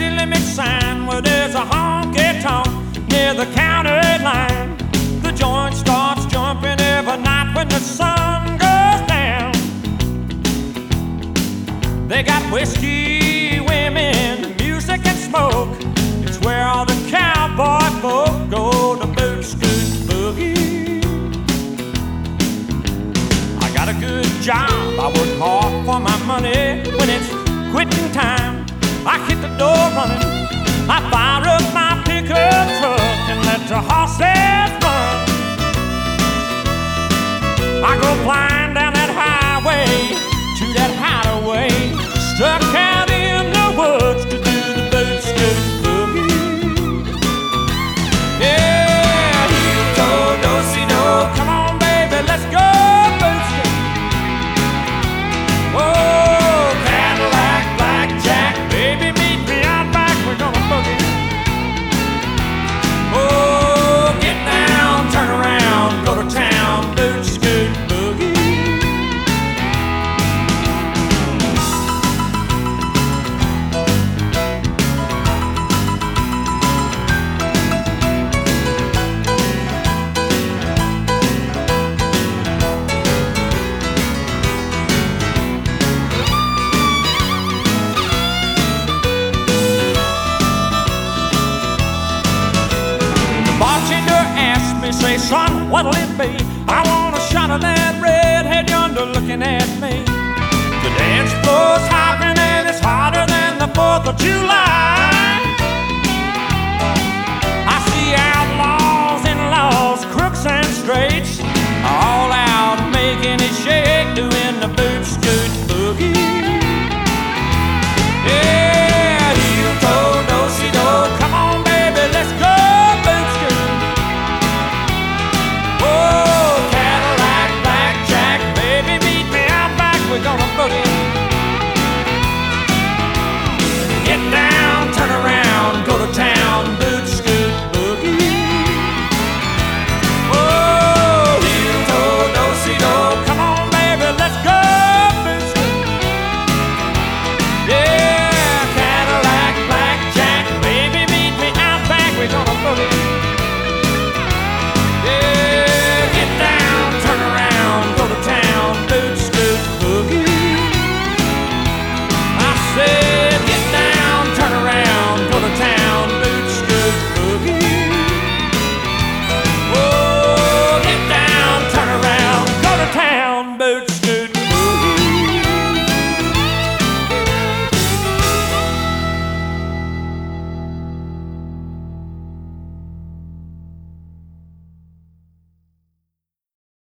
city limit sign where there's a honky-tonk near the county line. The joint starts jumping every night when the sun goes down. They got whiskey, women, music and smoke. It's where all the cowboy folk go to boot scoot boogie. I got a good job, I work hard for my money. When it's quitting time, I hit the door running. I fire up my pickup truck and let the horses run. I go flying down that highway to that hideaway, stuck out in the woods to do the boot scoot boogie. Yeah, heel toe, do-si-do, come on baby, let's go boot scoot. Whoa, Cadillac, blackjack, baby meet me out back, we're gonna boogie. Oh, get down, turn around, go to town, boot scoot boogie. Bartender asked me, say, son, what'll it be? I want a shot of that redhead yonder looking at me. The dance floor's hopping and it's hotter than the 4th of July.